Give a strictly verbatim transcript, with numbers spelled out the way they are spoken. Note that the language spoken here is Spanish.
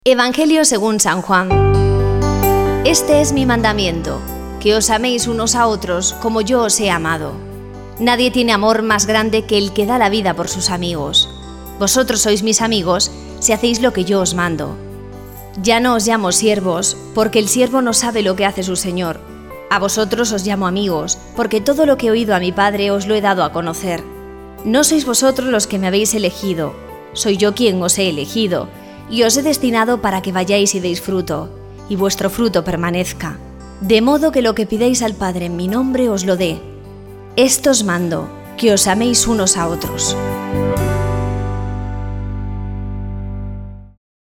Evangelio según San Juan. Este es mi mandamiento, que os améis unos a otros como yo os he amado. Nadie tiene amor más grande que el que da la vida por sus amigos. Vosotros sois mis amigos si hacéis lo que yo os mando. Ya no os llamo siervos, porque el siervo no sabe lo que hace su señor. A vosotros os llamo amigos, porque todo lo que he oído a mi Padre os lo he dado a conocer. No sois vosotros los que me habéis elegido, soy yo quien os he elegido, y os he destinado para que vayáis y deis fruto, y vuestro fruto permanezca, de modo que lo que pidáis al Padre en mi nombre os lo dé. Esto os mando, que os améis unos a otros.